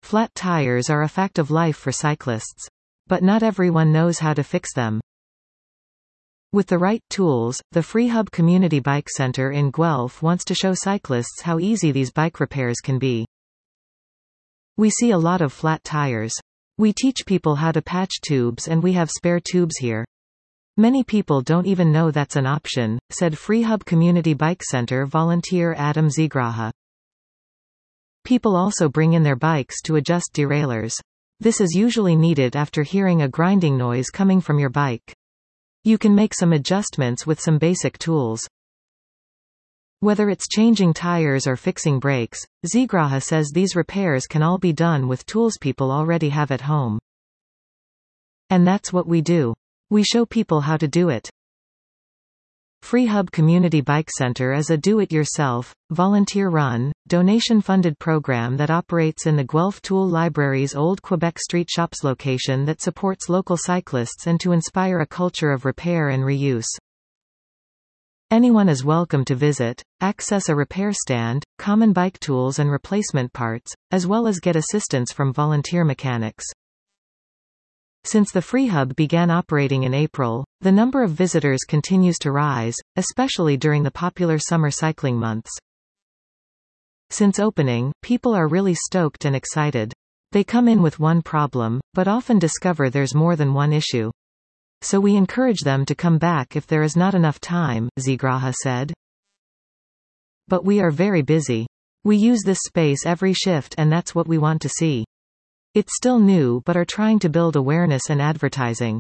Flat tires are a fact of life for cyclists. But not everyone knows how to fix them. With the right tools, the FreeHub Community Bike Center in Guelph wants to show cyclists how easy these bike repairs can be. We see a lot of flat tires. We teach people how to patch tubes, and we have spare tubes here. Many people don't even know that's an option, said FreeHub Community Bike Center volunteer Adam Zegraha. People also bring in their bikes to adjust derailleurs. This is usually needed after hearing a grinding noise coming from your bike. You can make some adjustments with some basic tools. Whether it's changing tires or fixing brakes, Zegraha says these repairs can all be done with tools people already have at home. And that's what we do. We show people how to do it. FreeHub Community Bike Center is a do-it-yourself, volunteer-run, donation-funded program that operates in the Guelph Tool Library's Old Quebec Street Shops location that supports local cyclists and to inspire a culture of repair and reuse. Anyone is welcome to visit, access a repair stand, common bike tools and replacement parts, as well as get assistance from volunteer mechanics. Since the FreeHub began operating in April, the number of visitors continues to rise, especially during the popular summer cycling months. Since opening, people are really stoked and excited. They come in with one problem, but often discover there's more than one issue. So we encourage them to come back if there is not enough time, Zegraha said. But we are very busy. We use this space every shift, and that's what we want to see. It's still new, but are trying to build awareness and advertising.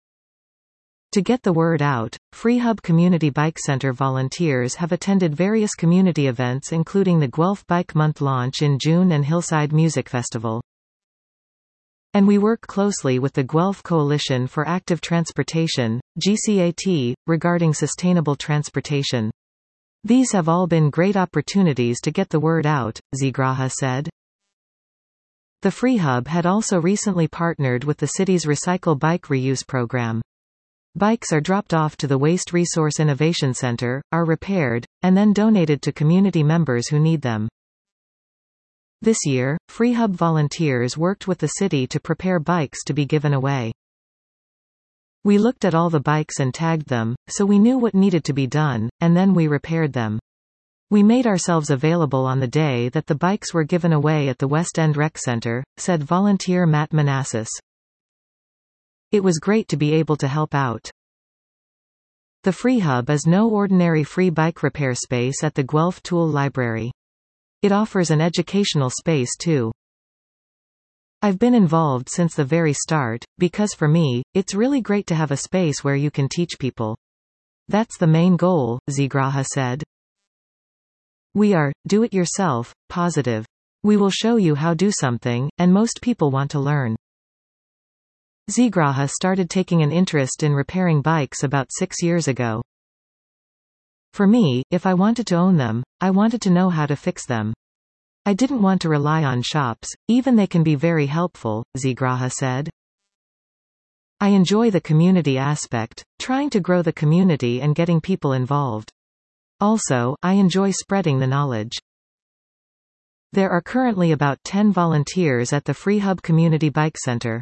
To get the word out, FreeHub Community Bike Center volunteers have attended various community events including the Guelph Bike Month launch in June and Hillside Music Festival. And we work closely with the Guelph Coalition for Active Transportation, GCAT, regarding sustainable transportation. These have all been great opportunities to get the word out, Zegraha said. The FreeHub had also recently partnered with the city's Recycle Bike Reuse program. Bikes are dropped off to the Waste Resource Innovation Center, are repaired, and then donated to community members who need them. This year, FreeHub volunteers worked with the city to prepare bikes to be given away. We looked at all the bikes and tagged them, so we knew what needed to be done, and then we repaired them. We made ourselves available on the day that the bikes were given away at the West End Rec Center, said volunteer Matt Manassis. It was great to be able to help out. The FreeHub is no ordinary free bike repair space at the Guelph Tool Library. It offers an educational space too. I've been involved since the very start, because for me, it's really great to have a space where you can teach people. That's the main goal, Zegraha said. We are, do-it-yourself, positive. We will show you how to do something, and most people want to learn. Zegraha started taking an interest in repairing bikes about 6 years ago. For me, if I wanted to own them, I wanted to know how to fix them. I didn't want to rely on shops, even they can be very helpful, Zegraha said. I enjoy the community aspect, trying to grow the community and getting people involved. Also, I enjoy spreading the knowledge. There are currently about 10 volunteers at the FreeHub Community Bike Center.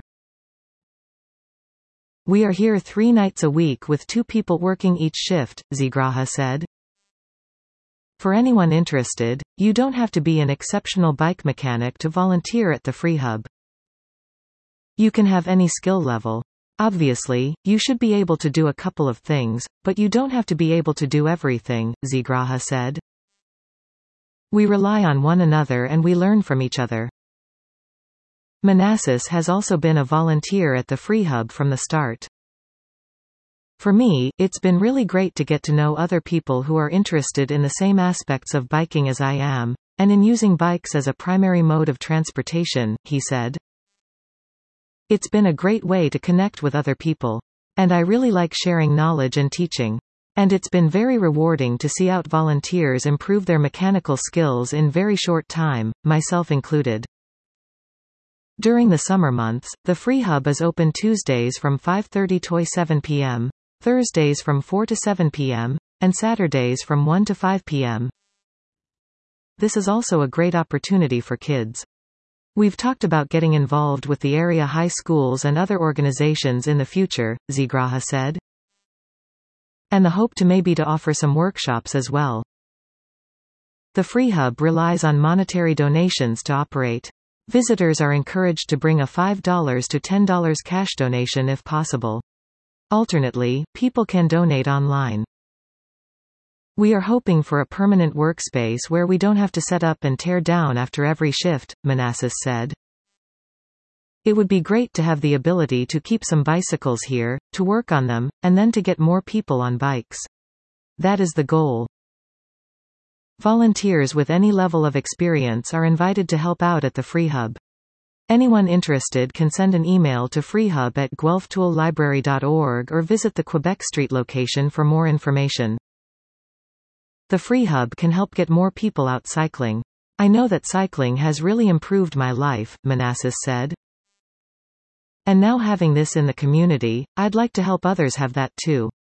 We are here 3 nights a week with 2 people working each shift, Zegraha said. For anyone interested, you don't have to be an exceptional bike mechanic to volunteer at the FreeHub. You can have any skill level. Obviously, you should be able to do a couple of things, but you don't have to be able to do everything, Zegraha said. We rely on one another and we learn from each other. Manassis has also been a volunteer at the FreeHub from the start. For me, it's been really great to get to know other people who are interested in the same aspects of biking as I am, and in using bikes as a primary mode of transportation, he said. It's been a great way to connect with other people. And I really like sharing knowledge and teaching. And it's been very rewarding to see out volunteers improve their mechanical skills in very short time, myself included. During the summer months, the FreeHub is open Tuesdays from 5:30 to 7 p.m., Thursdays from 4 to 7 p.m., and Saturdays from 1 to 5 p.m. This is also a great opportunity for kids. We've talked about getting involved with the area high schools and other organizations in the future, Zigraha said. And the hope to maybe to offer some workshops as well. The Free Hub relies on monetary donations to operate. Visitors are encouraged to bring a $5 to $10 cash donation if possible. Alternately, people can donate online. We are hoping for a permanent workspace where we don't have to set up and tear down after every shift, Manassas said. It would be great to have the ability to keep some bicycles here, to work on them, and then to get more people on bikes. That is the goal. Volunteers with any level of experience are invited to help out at the Free Hub. Anyone interested can send an email to freehub@guelphtoollibrary.org or visit the Quebec Street location for more information. The Free Hub can help get more people out cycling. I know that cycling has really improved my life, Manassas said. And now having this in the community, I'd like to help others have that too.